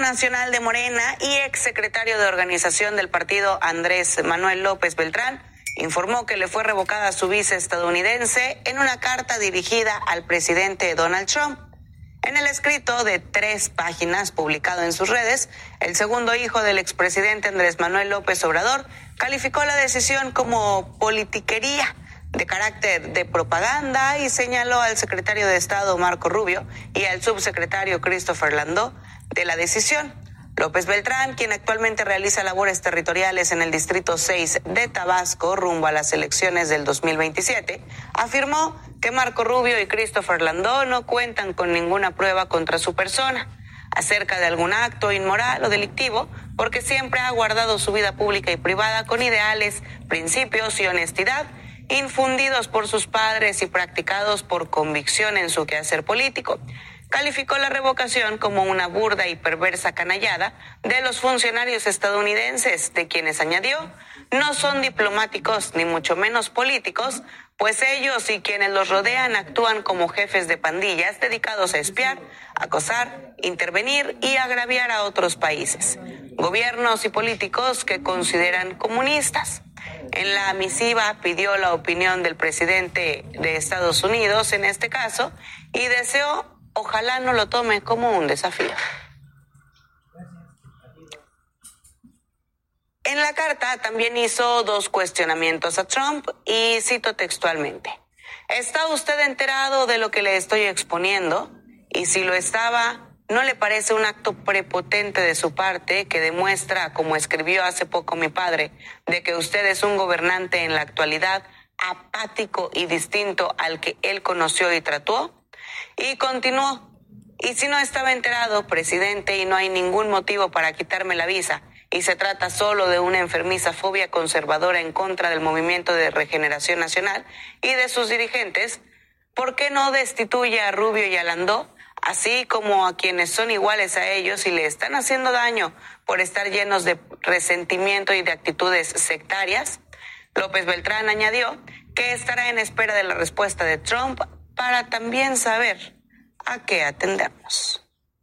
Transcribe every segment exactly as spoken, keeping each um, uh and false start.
nacional de Morena y exsecretario de organización del partido, Andrés Manuel López Beltrán, informó que le fue revocada su visa estadounidense en una carta dirigida al presidente Donald Trump. En el escrito de tres páginas publicado en sus redes, el segundo hijo del expresidente Andrés Manuel López Obrador calificó la decisión como politiquería de carácter de propaganda y señaló al secretario de Estado Marco Rubio y al subsecretario Christopher Landó de la decisión. López Beltrán, quien actualmente realiza labores territoriales en el Distrito seis de Tabasco rumbo a las elecciones del dos mil veintisiete, afirmó que Marco Rubio y Christopher Landó no cuentan con ninguna prueba contra su persona acerca de algún acto inmoral o delictivo, porque siempre ha guardado su vida pública y privada con ideales, principios y honestidad infundidos por sus padres y practicados por convicción en su quehacer político. Calificó la revocación como una burda y perversa canallada de los funcionarios estadounidenses, de quienes añadió, no son diplomáticos ni mucho menos políticos, pues ellos y quienes los rodean actúan como jefes de pandillas dedicados a espiar, acosar, intervenir y agraviar a otros países, gobiernos y políticos que consideran comunistas. En la misiva pidió la opinión del presidente de Estados Unidos en este caso y deseó ojalá no lo tome como un desafío. En la carta también hizo dos cuestionamientos a Trump y cito textualmente: ¿está usted enterado de lo que le estoy exponiendo? Y si lo estaba, ¿no le parece un acto prepotente de su parte que demuestra, como escribió hace poco mi padre, de que usted es un gobernante en la actualidad apático y distinto al que él conoció y trató? Y continuó: y si no estaba enterado, presidente, y no hay ningún motivo para quitarme la visa, y se trata solo de una enfermiza fobia conservadora en contra del Movimiento de Regeneración Nacional y de sus dirigentes, ¿por qué no destituye a Rubio y a Landó, así como a quienes son iguales a ellos y le están haciendo daño por estar llenos de resentimiento y de actitudes sectarias? López Beltrán añadió que estará en espera de la respuesta de Trump para también saber a qué atendernos.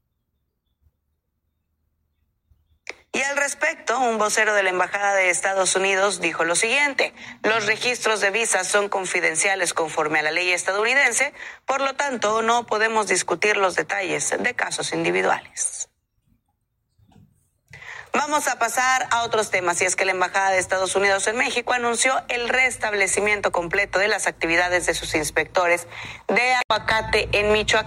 Y al respecto, un vocero de la Embajada de Estados Unidos dijo lo siguiente: los registros de visas son confidenciales conforme a la ley estadounidense, por lo tanto no podemos discutir los detalles de casos individuales. Vamos a pasar a otros temas, y es que la Embajada de Estados Unidos en México anunció el restablecimiento completo de las actividades de sus inspectores de aguacate en Michoacán.